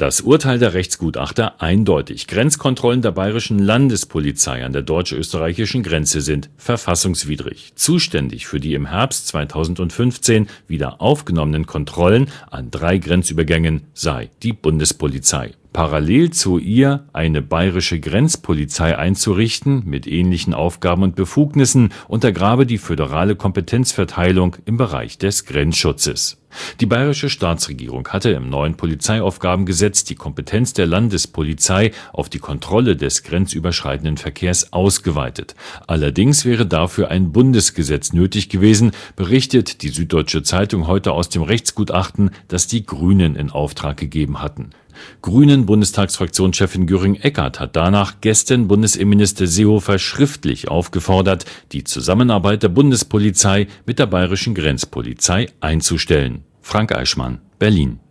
Das Urteil der Rechtsgutachter eindeutig. Grenzkontrollen der bayerischen Landespolizei an der deutsch-österreichischen Grenze sind verfassungswidrig. Zuständig für die im Herbst 2015 wieder aufgenommenen Kontrollen an 3 Grenzübergängen sei die Bundespolizei. Parallel zu ihr eine bayerische Grenzpolizei einzurichten mit ähnlichen Aufgaben und Befugnissen untergrabe die föderale Kompetenzverteilung im Bereich des Grenzschutzes. Die bayerische Staatsregierung hatte im neuen Polizeiaufgabengesetz die Kompetenz der Landespolizei auf die Kontrolle des grenzüberschreitenden Verkehrs ausgeweitet. Allerdings wäre dafür ein Bundesgesetz nötig gewesen, berichtet die Süddeutsche Zeitung heute aus dem Rechtsgutachten, das die Grünen in Auftrag gegeben hatten. Grünen-Bundestagsfraktionschefin Göring-Eckardt hat danach gestern Bundesinnenminister Seehofer schriftlich aufgefordert, die Zusammenarbeit der Bundespolizei mit der bayerischen Grenzpolizei einzustellen. Frank Eichmann, Berlin.